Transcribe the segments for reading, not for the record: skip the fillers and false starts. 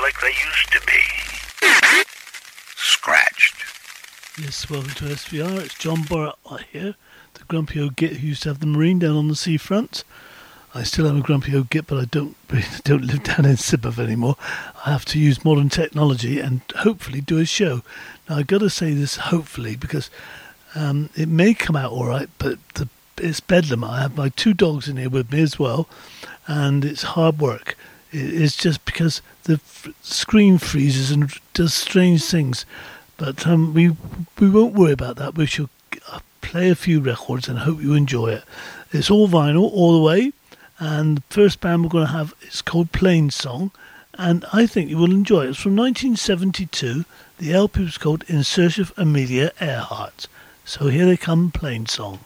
like they used to be. Scratched. Yes, welcome to SVR. It's John Borrett here, the grumpy old git who used to have the marine down on the seafront. I still am a grumpy old git, but I don't live down in Sidmouth anymore. I have to use modern technology and hopefully do a show. Now, I've got to say this hopefully because it may come out all right, but it's bedlam. I have my 2 dogs in here with me as well, and it's hard work. It's just because the screen freezes and does strange things. But we won't worry about that. We shall play a few records and hope you enjoy it. It's all vinyl all the way. And the first band we're going to have is called Plainsong. And I think you will enjoy it. It's from 1972. The LP was called In Search of Amelia Earhart. So here they come, Plainsong.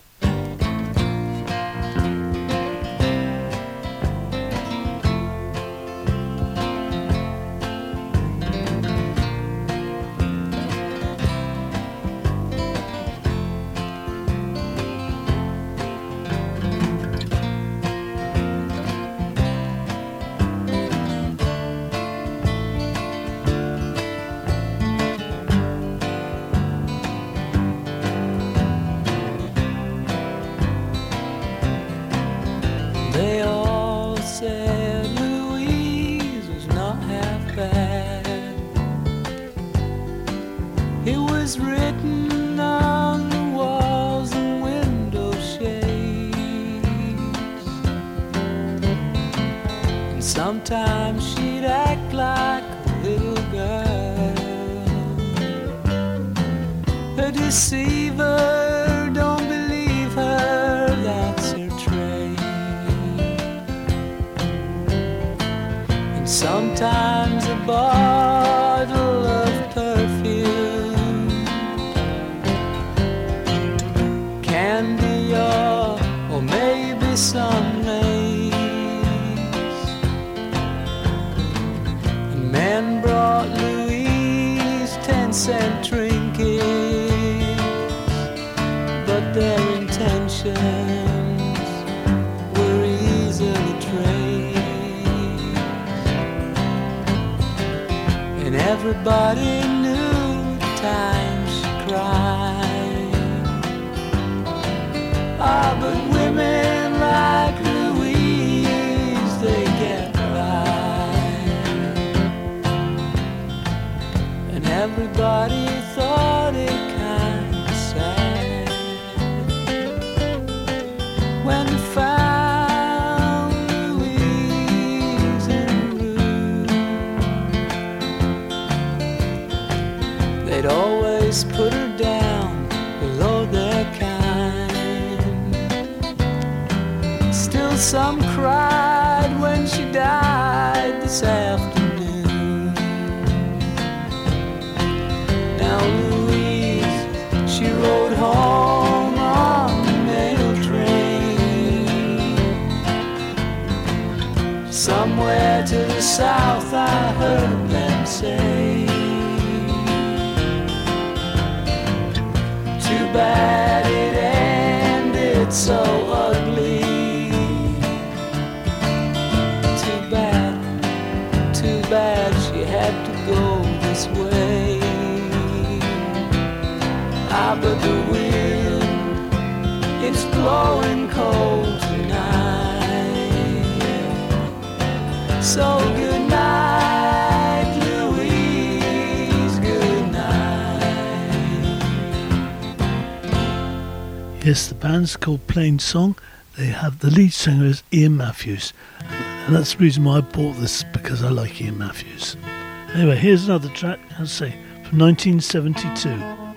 Sometimes she'd act like a little girl. A deceiver, don't believe her, that's her trade. And sometimes a bottle of perfume, candy or maybe some lace. Men brought Louise 10-cent trinkets, but their intentions were easily traced. And everybody knew the time she cried. Ah, but women like Louise, they get everybody thought it kinda sad when they found Louise en route. They'd always put her down below their kind. Still some cried when she died this afternoon. Louise, she rode home on the mail train. Somewhere to the south, I heard them say. Too bad it ended so ugly. Too bad she had to go this way. Ah, but the wind, it's blowing cold tonight. So good night, Louise, good night. Yes, the band's called Plainsong. They have the lead singer is Ian Matthews. And that's the reason why I bought this, because I like Ian Matthews. Anyway, here's another track, I'd say, from 1972.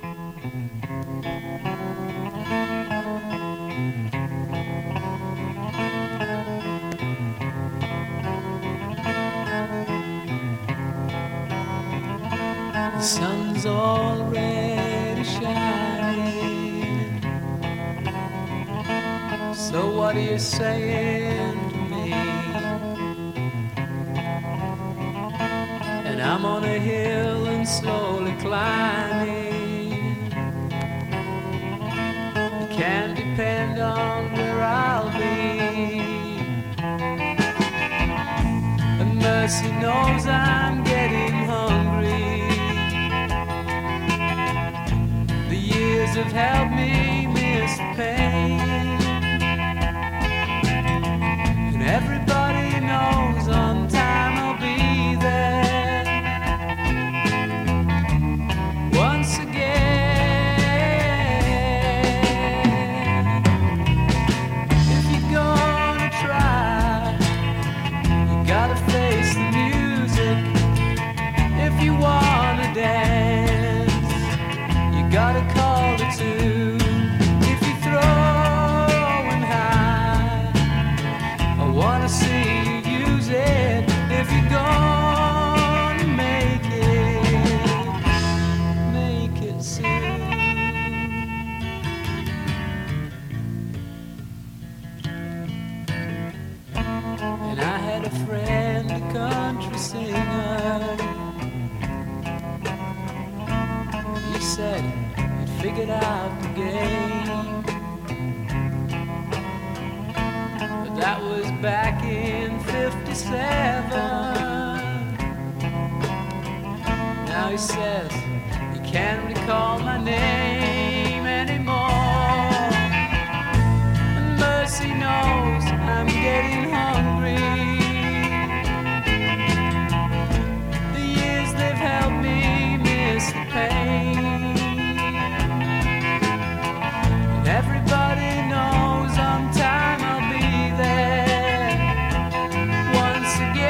The sun's already shining. So what are you saying to me? And I'm on a hill and slowly climbing. You can't depend on where I'll be. A mercy knows I'm getting hungry. The years have helped me miss the pain, and everybody knows on time I'll be there once again. If you're gonna try, you gotta face the music. If you wanna dance, you gotta call it too. If you're throwing high, I wanna see you use it. If you're gonna make it soon. And I had a friend, a country singer. He said he'd figured out the game, but that was back in '57. Now he says he can't recall my name anymore, and mercy knows I'm getting hungry. The years they've helped me miss the pain, and everybody knows on time I'll be there once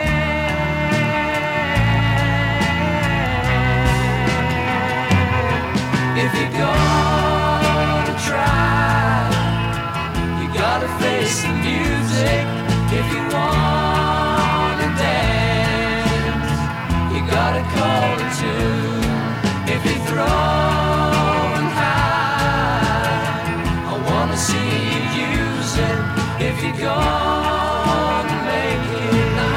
again. If you're gonna try, you gotta face the music. If you wanna dance, you gotta call it too. If you're throwing high, I wanna see you use it. If you're gonna make it now.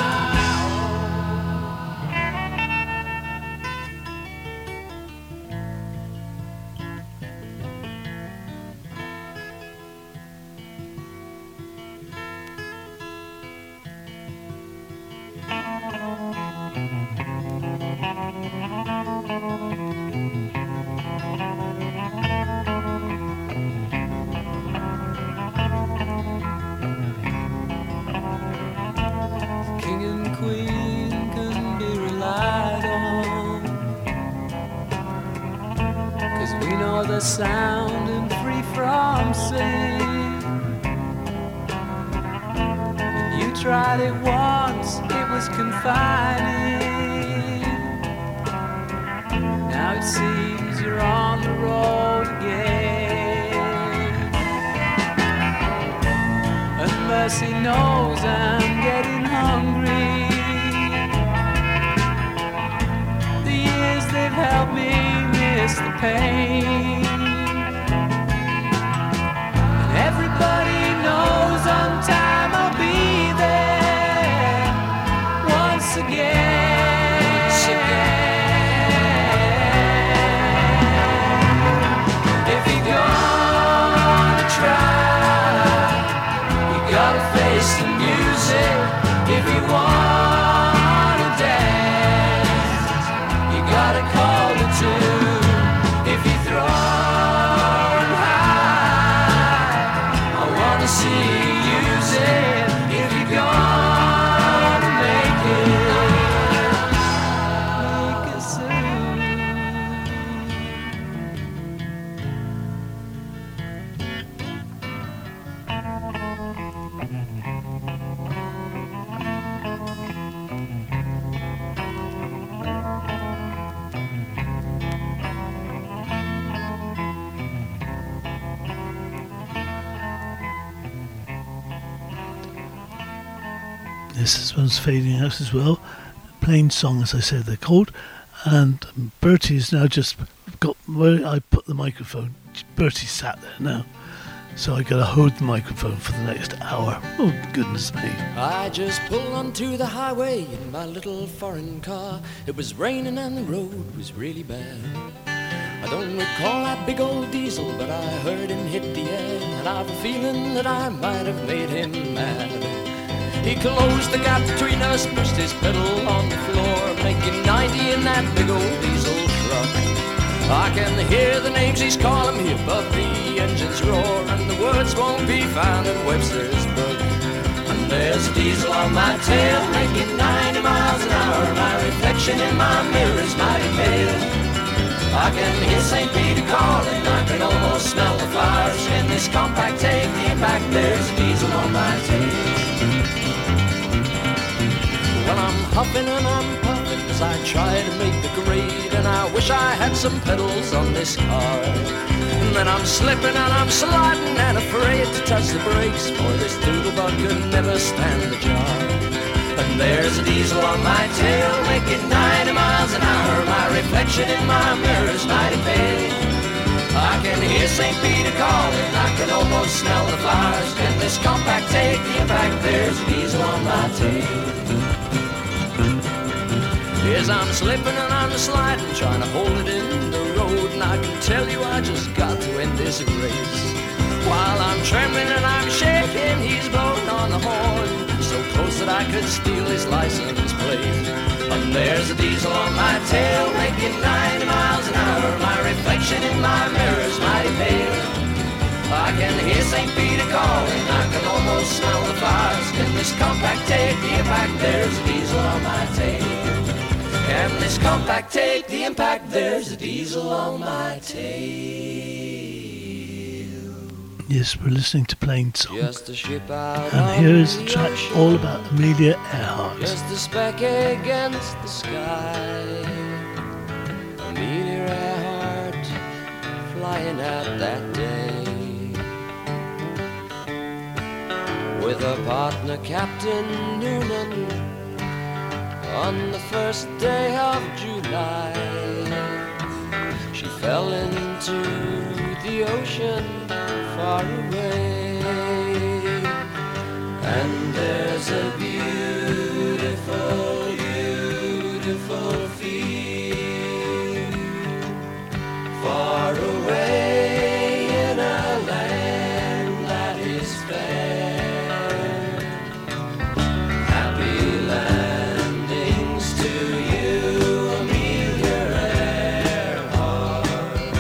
King and queen can be relied on, 'cause we know the sound and free from sin. When you tried it once, it was confining. Now it seems you're on the road again, and mercy knows I'm getting hungry. The years they've helped me miss the pain, and everybody knows on time I'll be there once again. If you're gonna try, you gotta face the music. If you wanna dance, you gotta call it too. If you're throwing high, I wanna see you use it. If you're gonna make it soon. This one's fading out as well. Plain Song, as I said, they're called. And Bertie's now just got where I put the microphone. Bertie's sat there now. So I gotta hold the microphone for the next hour. Oh, goodness me. I just pulled onto the highway in my little foreign car. It was raining and the road was really bad. I don't recall that big old diesel, but I heard him hit the air, and I've a feeling that I might have made him mad. He closed the gap between us, pushed his pedal on the floor, making 90 in that big old diesel truck. I can hear the names he's calling me above the engine's roar, and the words won't be found in Webster's book. And there's a diesel on my tail, making 90 miles an hour. My reflection in my mirror is mighty pale. I can hear St. Peter calling, I can almost smell the fires. In this compact take the impact, there's a diesel on my tail. Well, I'm huffing and I'm puffing as I try to make the grade, and I wish I had some pedals on this car. And then I'm slipping and I'm sliding and afraid to touch the brakes, for this doodlebug could never stand the jar. And there's a diesel on my tail, making 90 miles an hour. My reflection in my mirror is mighty pale. I can hear St. Peter calling, I can almost smell the fires. Can this compact take the impact? There's a diesel on my tail. Yes, I'm slipping and I'm sliding, trying to hold it in the road, and I can tell you I just got to end this race. While I'm trembling and I'm shaking, he's blowing on the horn, so close that I could steal his license plate. And there's a diesel on my tail, making 90 miles an hour. My reflection in my mirror is mighty pale. I can hear St. Peter calling, I can almost smell the fires. Can this compact take the impact? There's a diesel on my tail. Can this compact take the impact? There's a diesel on my tail. Yes, we're listening to Plain Song. Just a ship out And here is the track all about Amelia Earhart. Just a speck against the sky. Amelia Earhart flying out that day with her partner Captain Noonan on the first day of July. She fell into the ocean far away, and there's a beautiful, beautiful field far away in a land that is fair. Happy landings to you, Amelia Earhart.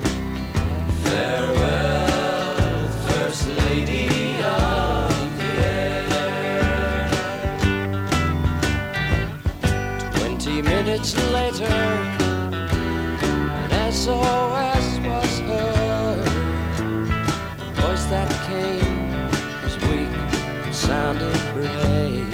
Farewell, First Lady of the Air. 20 minutes later, an SOS was heard. The voice that came was weak, sounded brave.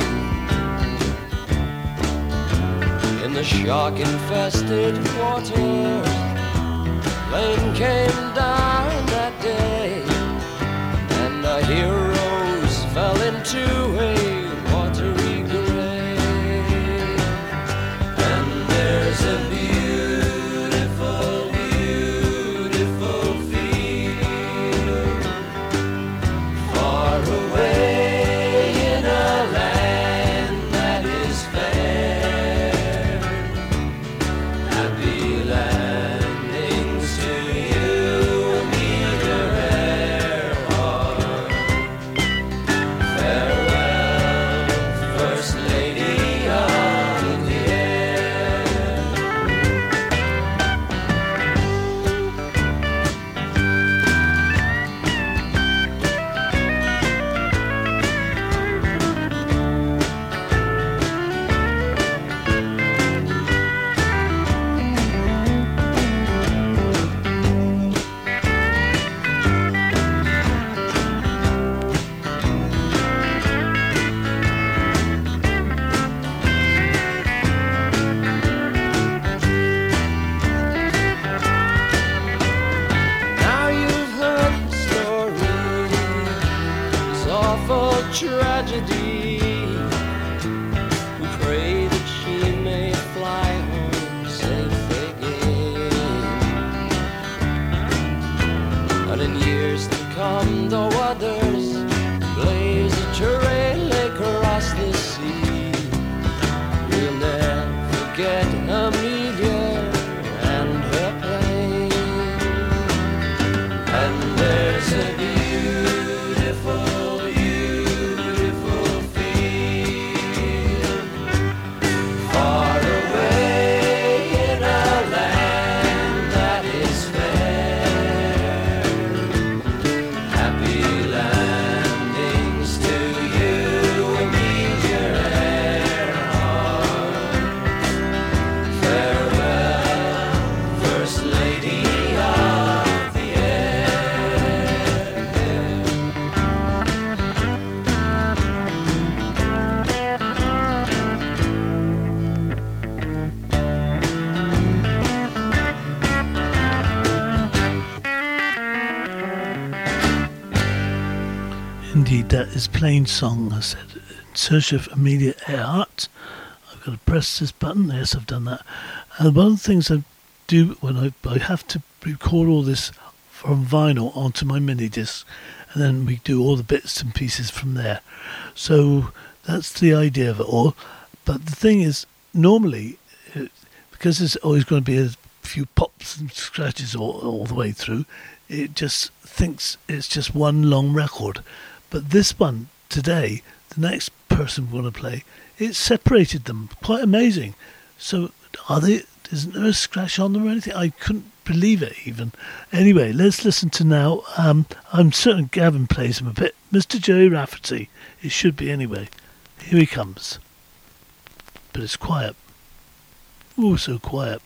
In the shark-infested waters, plane came down that day, and the heroes fell into a watery grave. And there's a beautiful, beautiful field far away in a land that is fair. Happy landings to you, Amelia Earhart. Farewell, First Lady of the Air. Now you've heard the story, this awful tragedy. We pray that she may fly home safe again. And in years to come, though others blaze a trail across the sea, we'll never forget Amelia and her plane. And there's a beautiful, beautiful field Indeed, that is Plain Song. I said, in search of Amelia Earhart. I've got to press this button. Yes, I've done that. And one of the things I do when I have to record all this from vinyl onto my mini disc, and then we do all the bits and pieces from there. So that's the idea of it all. But the thing is, normally, because there's always going to be a few pops and scratches all the way through, it just thinks it's just one long record. But this one today, the next person we're going to play, it separated them. Quite amazing. So isn't there a scratch on them or anything? I couldn't believe it even. Anyway, let's listen to now. I'm certain Gavin plays him a bit. Mr. Jerry Rafferty. It should be anyway. Here he comes. But it's quiet. Oh, so quiet.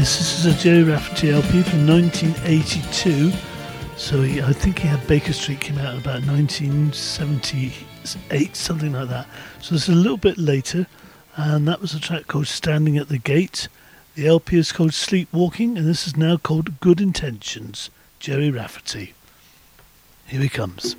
Yes, this is a Jerry Rafferty LP from 1982. So I think he had Baker Street came out about 1978, something like that. So it's a little bit later, and that was a track called Standing at the Gate. The LP is called Sleepwalking, and this is now called Good Intentions, Jerry Rafferty. Here he comes.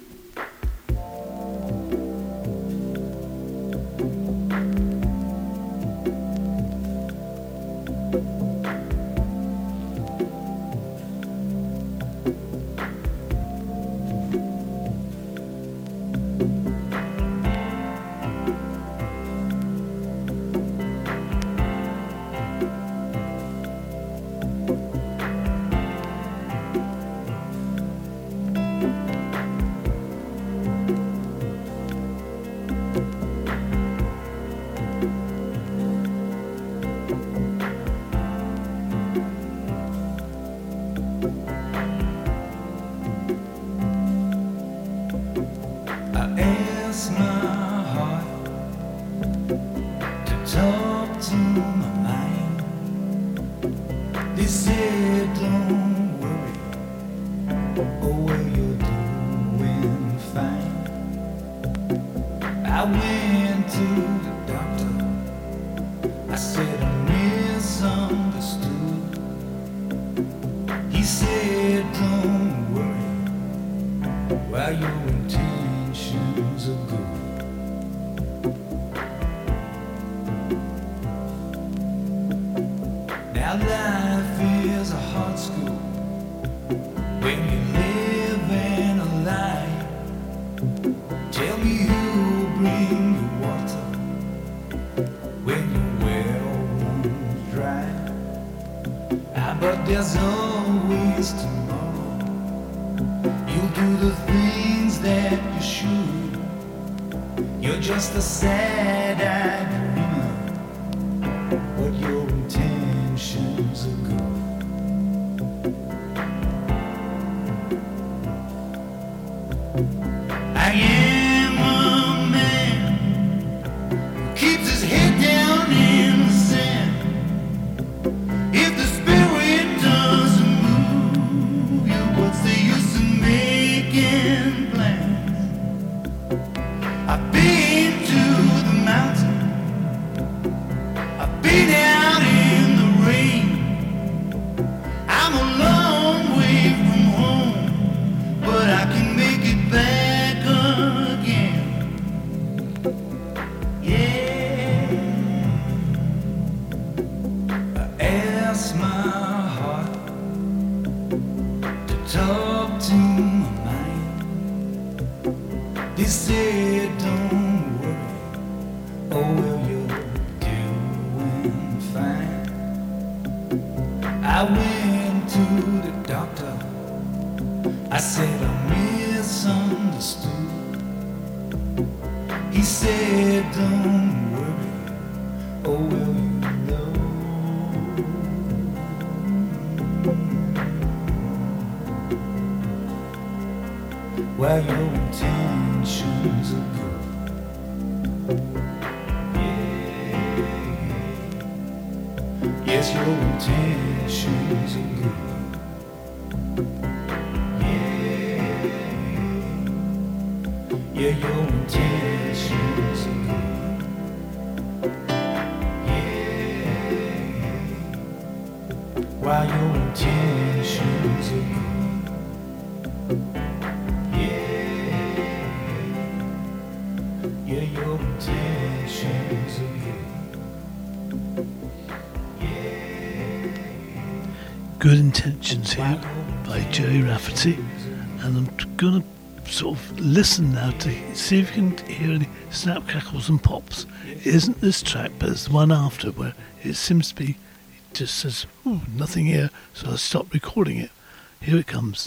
Good Intentions here by Jerry Rafferty, and I'm going to sort of listen now to see if you can hear any snap, crackles and pops. It isn't this track, but it's the one after where it seems to be, it just says, nothing here, so I stopped recording it. Here it comes.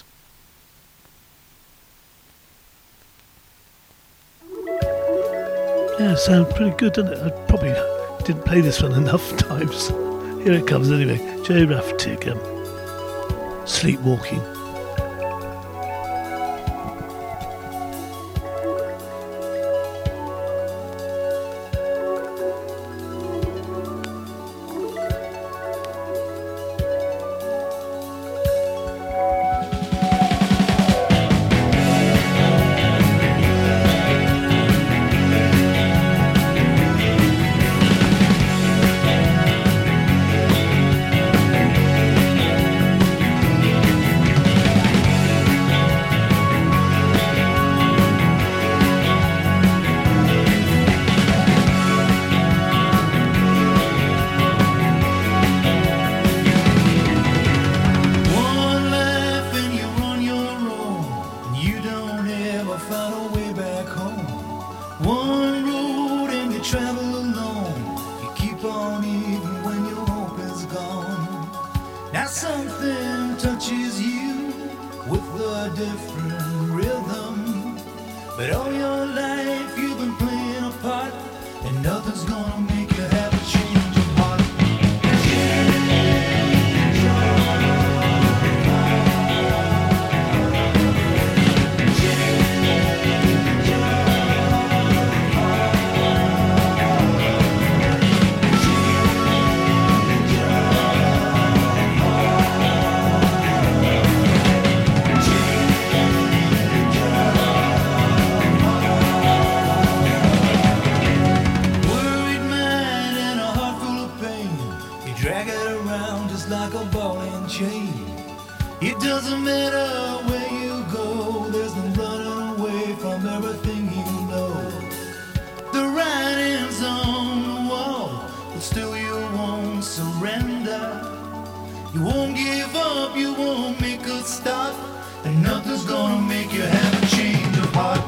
Yeah, it sounds pretty good, doesn't it? I probably didn't play this one enough times. Here it comes anyway. Jerry Rafferty again. Sleepwalking. different rhythm. But all your life you've been playing a part, and nothing's gonna make you have a change of heart. Like a ball and chain. It doesn't matter where you go, there's no running away from everything you know. The writing's on the wall, but still you won't surrender. You won't give up, you won't make a stop, and nothing's gonna make you have a change of heart.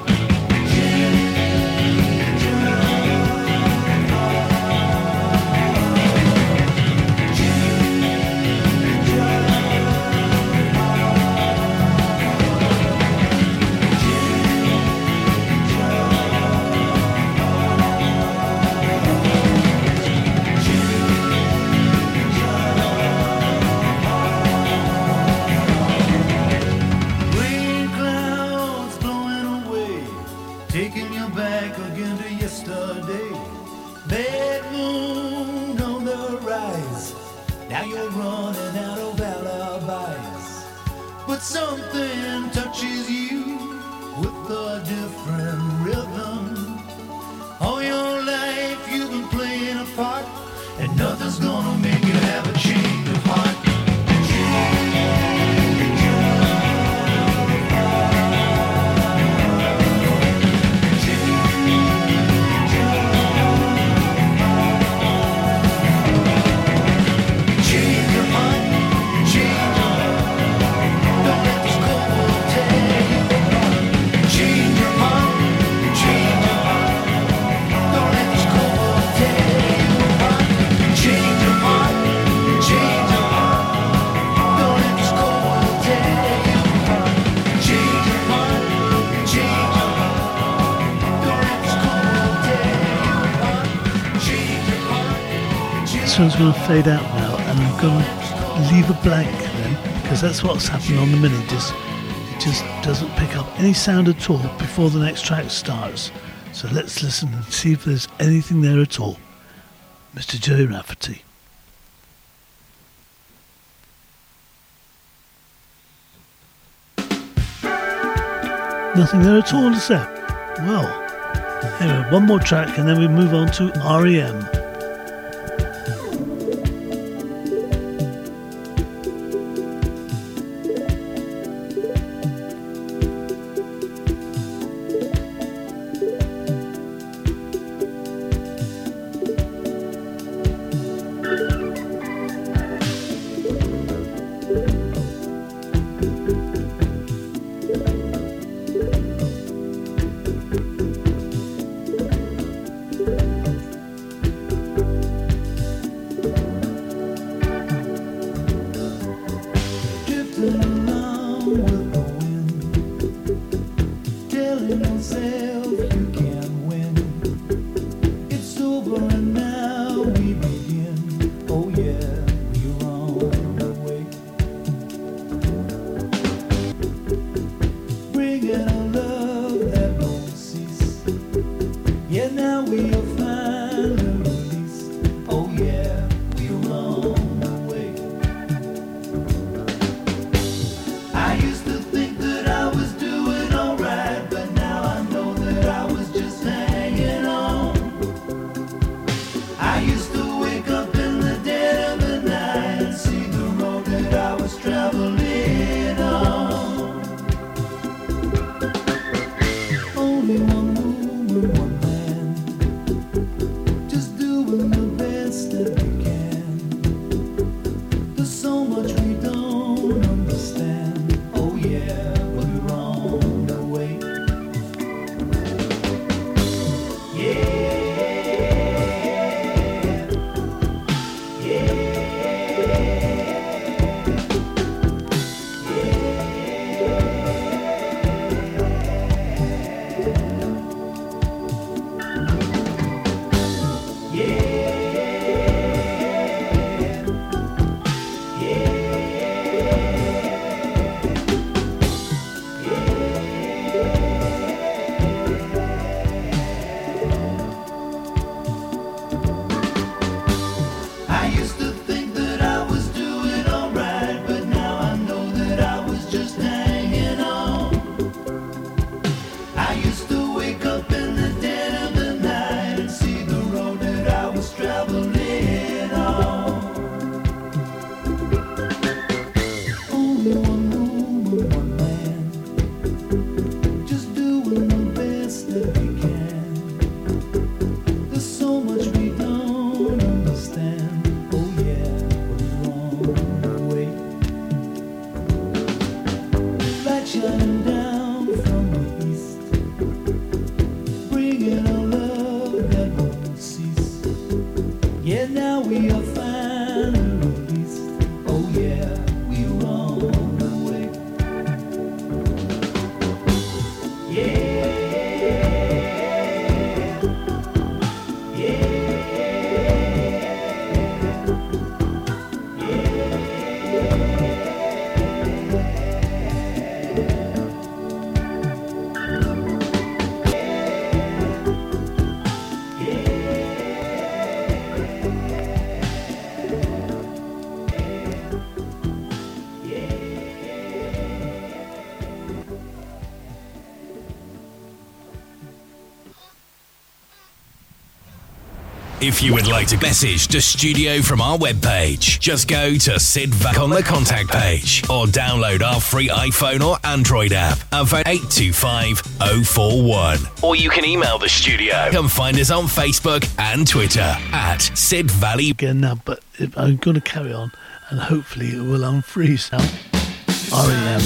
Taking you back again to yesterday. Bad moon on the rise. Now you're running out of alibis. But something touches you with a different rhythm. All your life you've been playing a part, and nothing's gonna make you have a change of heart. This one's going to fade out now, and I'm going to leave a blank then, because that's what's happened on the mini disc. It just doesn't pick up any sound at all before the next track starts. So let's listen and see if there's anything there at all. Mr. Joey Rafferty. Nothing there at all, is there? Well, anyway, one more track and then we move on to REM. we are finally released. Oh yeah, we run away. Yeah. If you would like to message the studio from our webpage, just go to Sid Valley on the contact page or download our free iPhone or Android app and phone 825-041. Or you can email the studio. Come find us on Facebook and Twitter at Sid Valley. Again now, but I'm going to carry on and hopefully it will unfreeze now. R.E.M.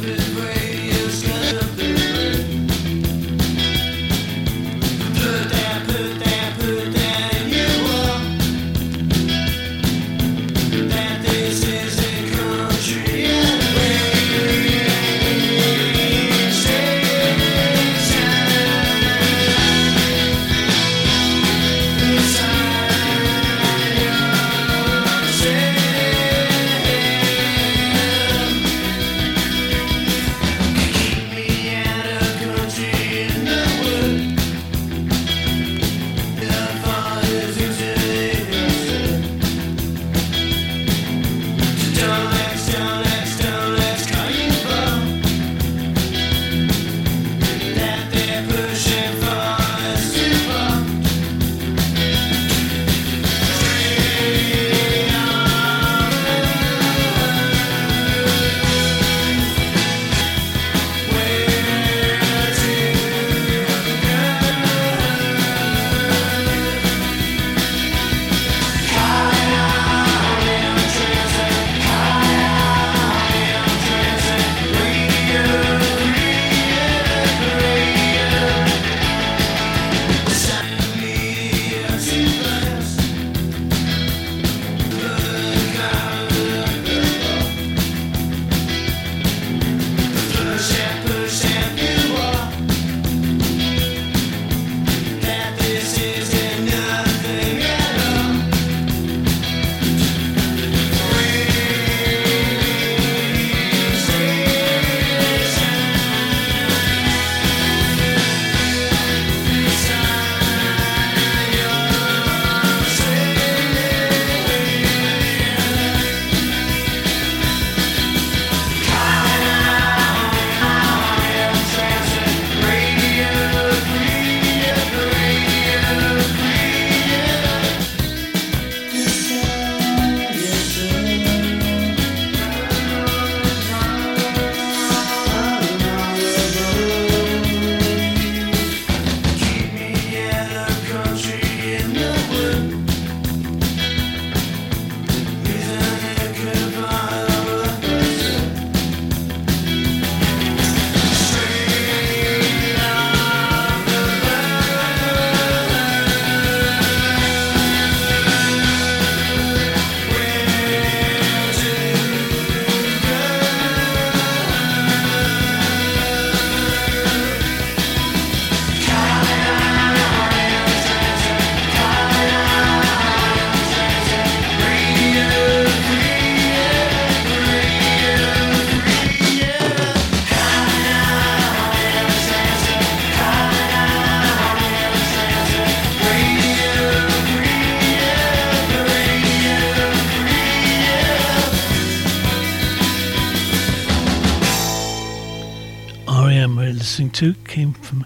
listening to came from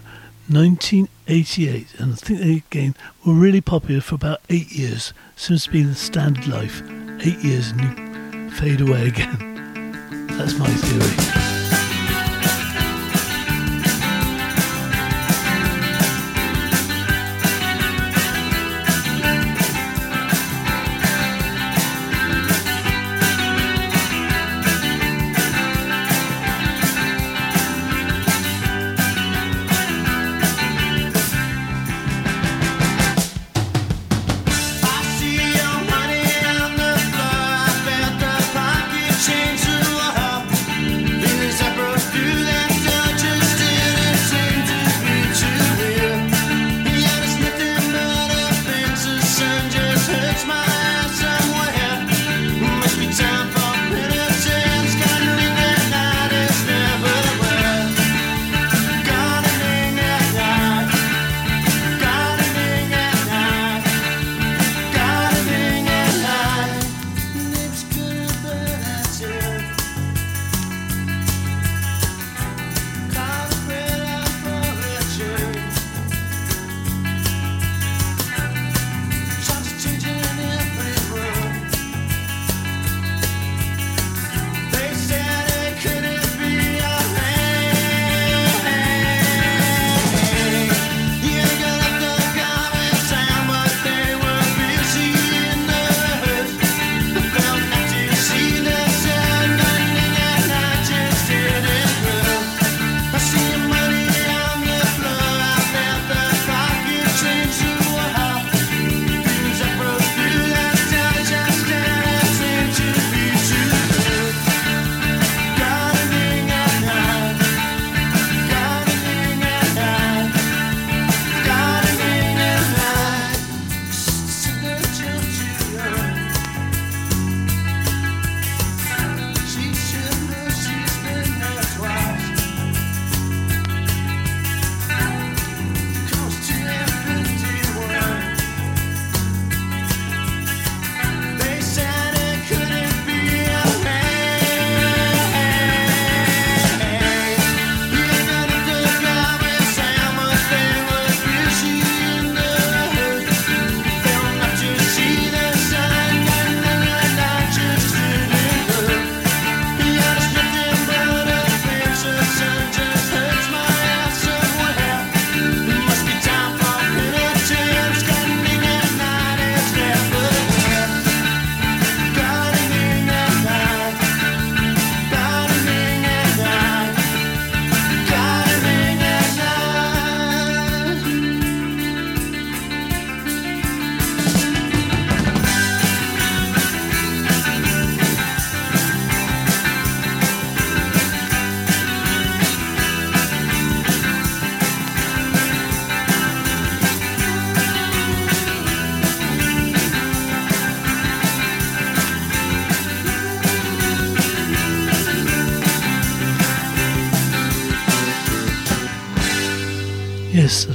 1988, and I think they again were really popular for about 8 years. Seems to be the standard life. 8 years and you fade away again. That's my theory. I see your money.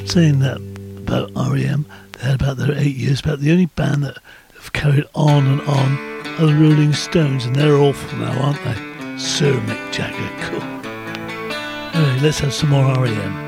saying that about REM, they had about their 8 years, about the only band that have carried on and on are the Rolling Stones, and they're awful now, aren't they? Sir Mick Jagger, cool. Anyway, let's have some more REM.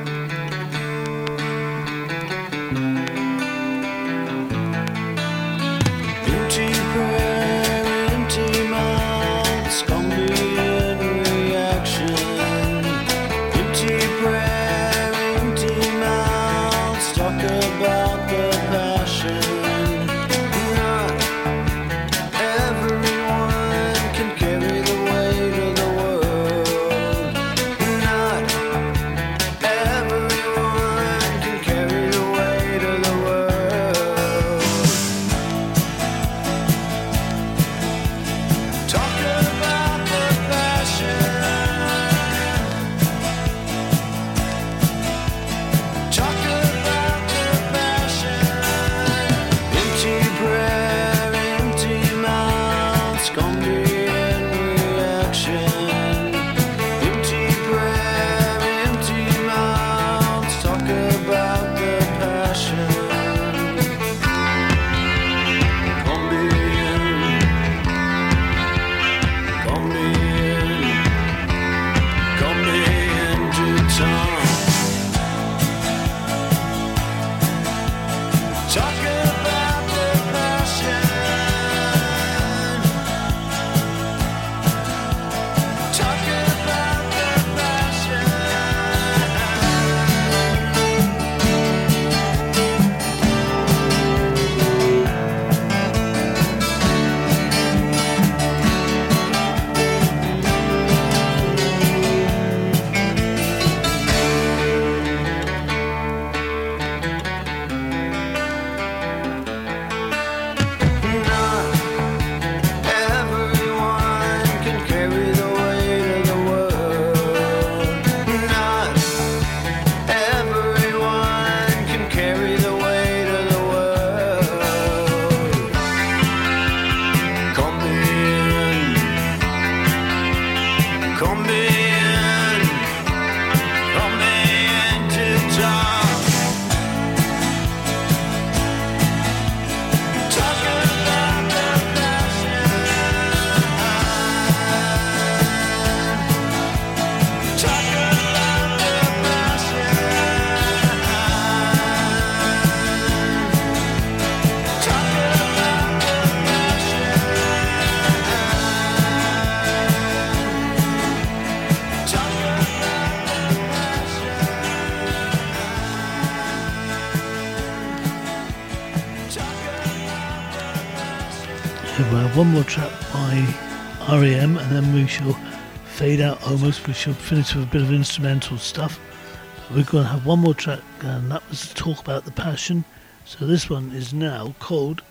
One more track by REM, and then we shall fade out almost. We shall finish with a bit of instrumental stuff. We're going to have one more track, and that was to talk about the Passion. So this one is now called...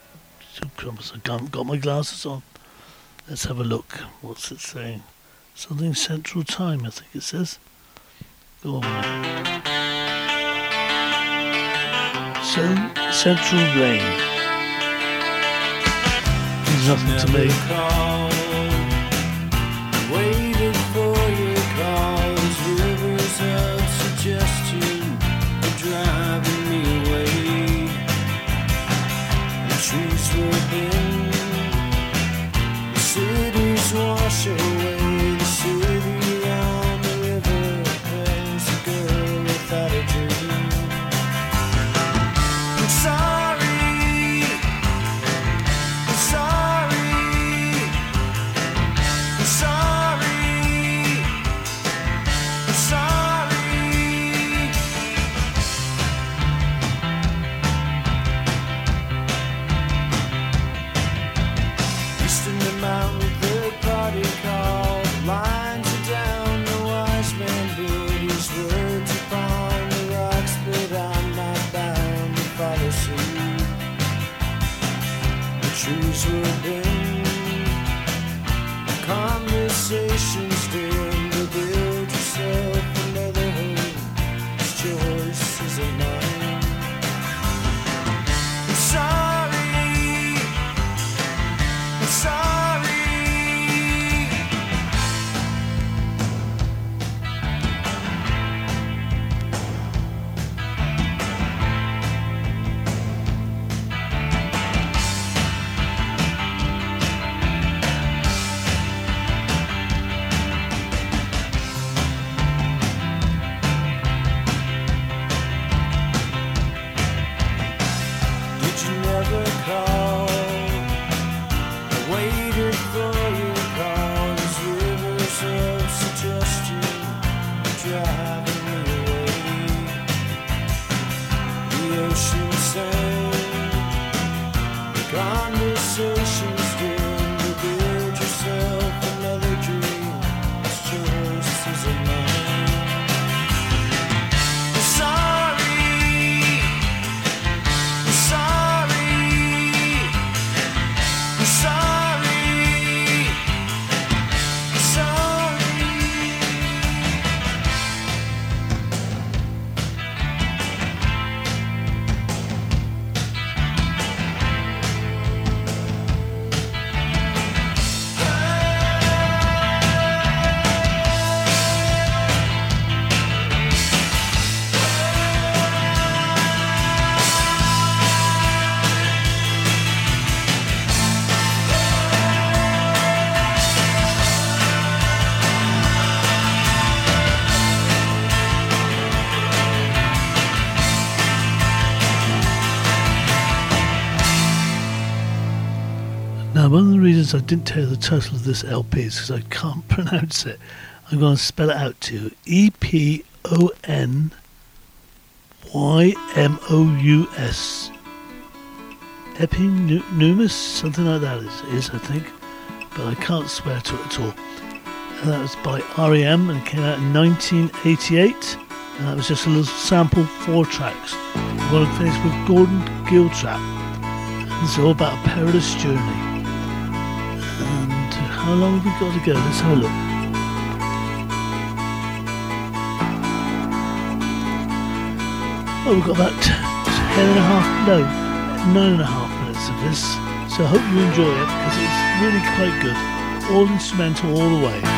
I haven't got my glasses on. Let's have a look. What's it saying? Something Central Time, I think it says. Go on. So, Central Rain. Nothing to me. Waited for your calls, rivers of suggestion are driving me away. The trees were bent, the cities wash away. The city on the river is a girl without a dream. I'm sorry. Trees were bent, conversations dim to build yourself another home. This choice isn't mine. I'm sorry, I'm sorry. the ocean sand. Conversations dim, you build yourself another dream. It's choices of mine. I'm sorry, I'm sorry, I'm sorry, I'm sorry. Now, one of the reasons I didn't tell you the title of this LP is because I can't pronounce it. I'm going to spell it out to you. EPONYMOUS. Epineumus, something like that is, I think. But I can't swear to it at all. And that was by R.E.M. and it came out in 1988. And that was just a little sample, 4 tracks. I'm going to finish with Gordon Giltrap. And it's all about a perilous journey. And how long have we got to go? Let's have a look. Oh, we've got about 9.5 minutes of this. So I hope you enjoy it because it's really quite good. All instrumental all the way.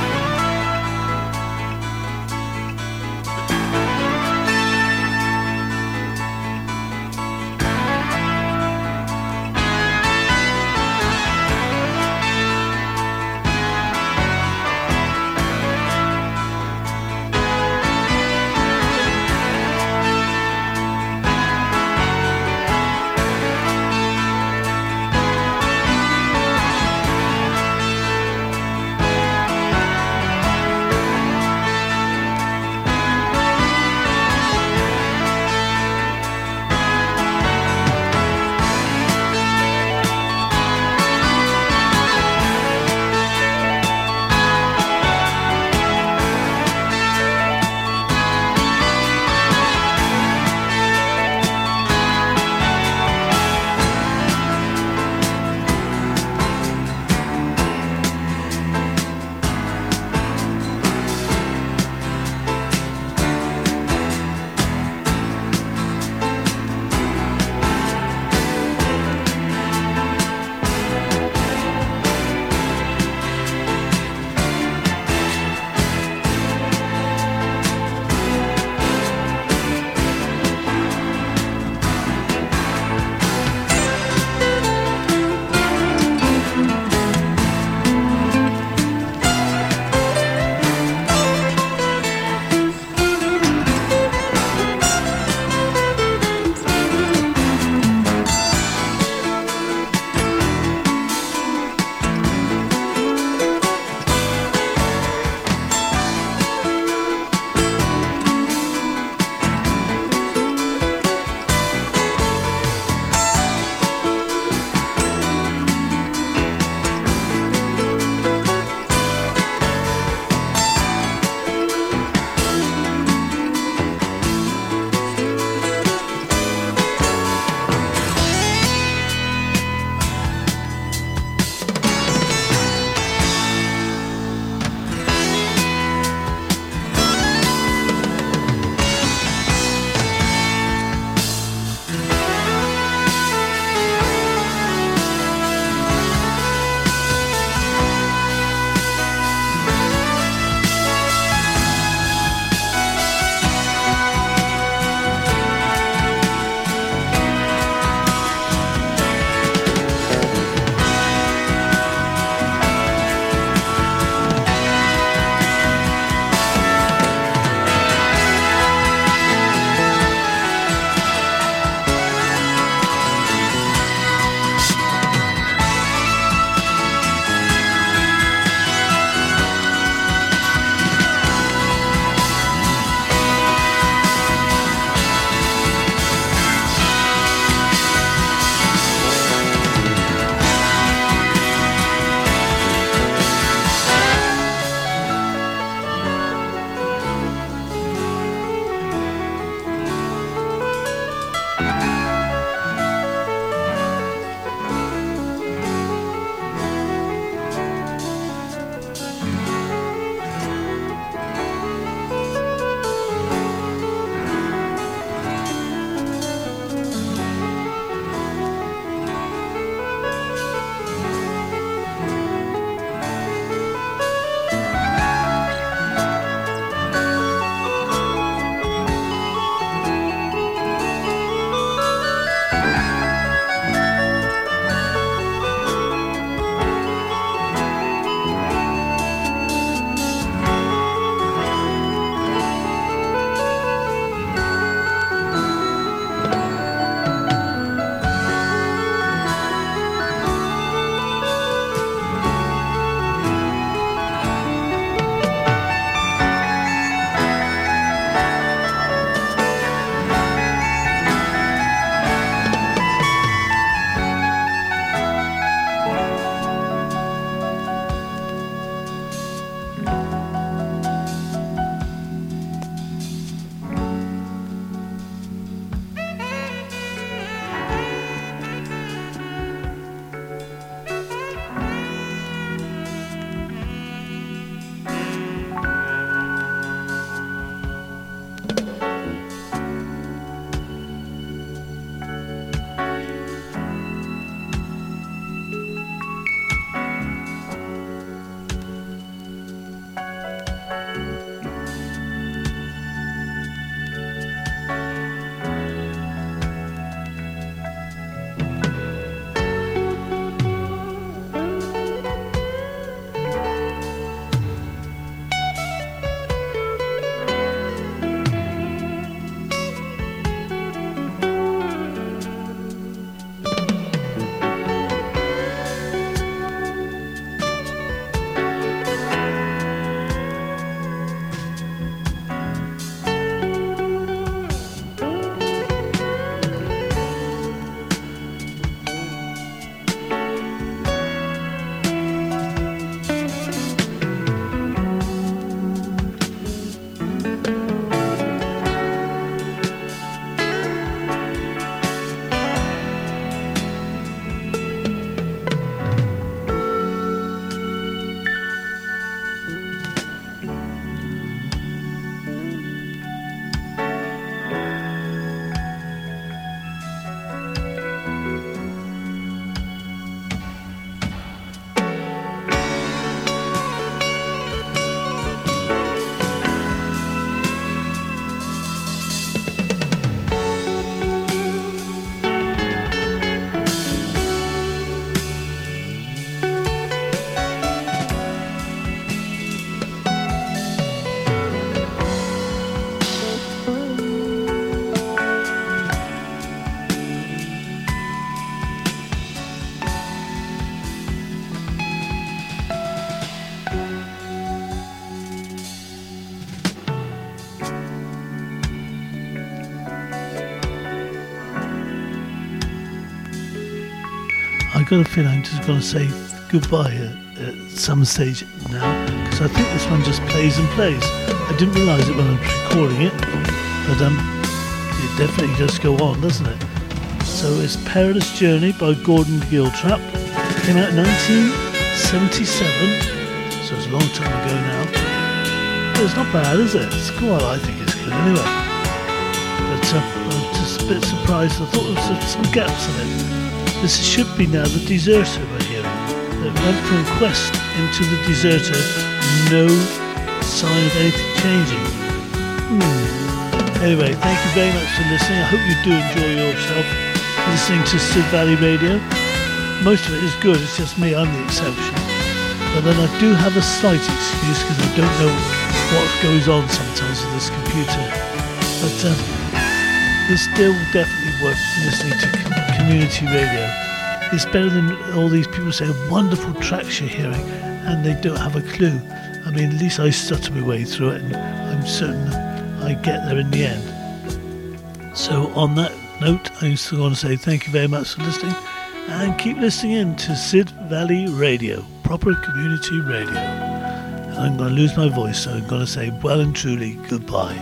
I got a feeling I'm just going to say goodbye at some stage now, because I think this one just plays and plays. I didn't realise it when I was recording it, but it definitely does go on, doesn't it? So it's Perilous Journey by Gordon Giltrap. Came out in 1977, so it's a long time ago now. But it's not bad, is it? It's cool. I think it's good anyway. But I'm just a bit surprised. I thought there was some gaps in it. This should be now The Deserter we're hearing. It went from Quest into The Deserter. No sign of anything changing. Anyway, thank you very much for listening. I hope you do enjoy yourself listening to Sid Valley Radio. Most of it is good, it's just me, I'm the exception. But then I do have a slight excuse because I don't know what goes on sometimes with this computer. But it's still definitely worth listening to community radio. It's better than all these people saying wonderful tracks you're hearing and they don't have a clue. I mean, at least I stutter my way through it and I'm certain I get there in the end. So on that note, I'm still going to say thank you very much for listening and keep listening in to Sid Valley Radio, proper community radio. And I'm going to lose my voice, so I'm going to say well and truly goodbye.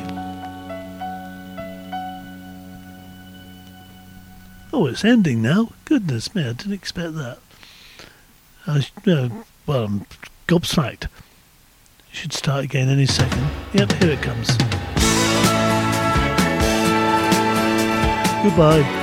Oh, it's ending now. Goodness me, I didn't expect that. I'm gobsmacked. Should start again any second. Yep, here it comes. Goodbye.